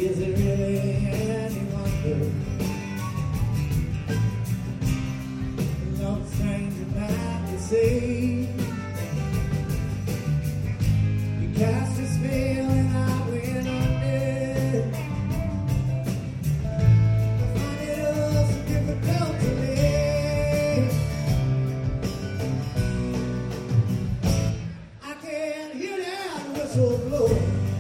Is it really any wonder? No stranger might be seen. You cast a spell and I went under. I find it all so difficult to live. I can hear that whistle blow.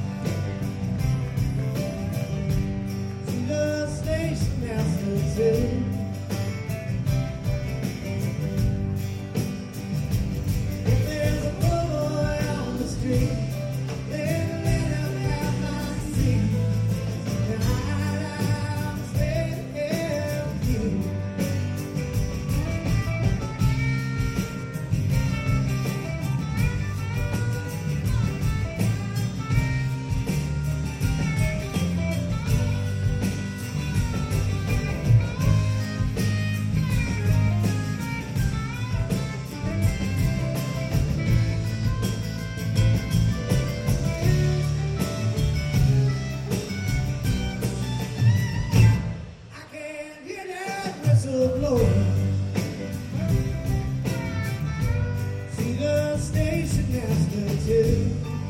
See the station master too.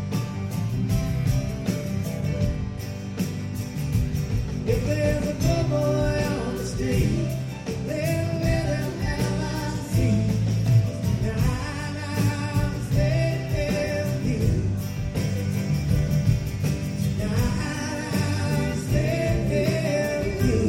If there's a poor boy on the street, then let him have my seat. Tonight I'm staying with you. Tonight I'm staying with you.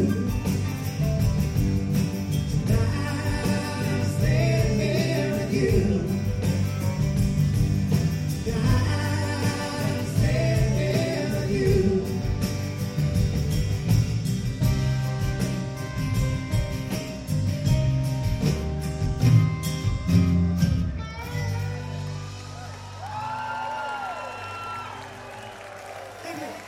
Thank you.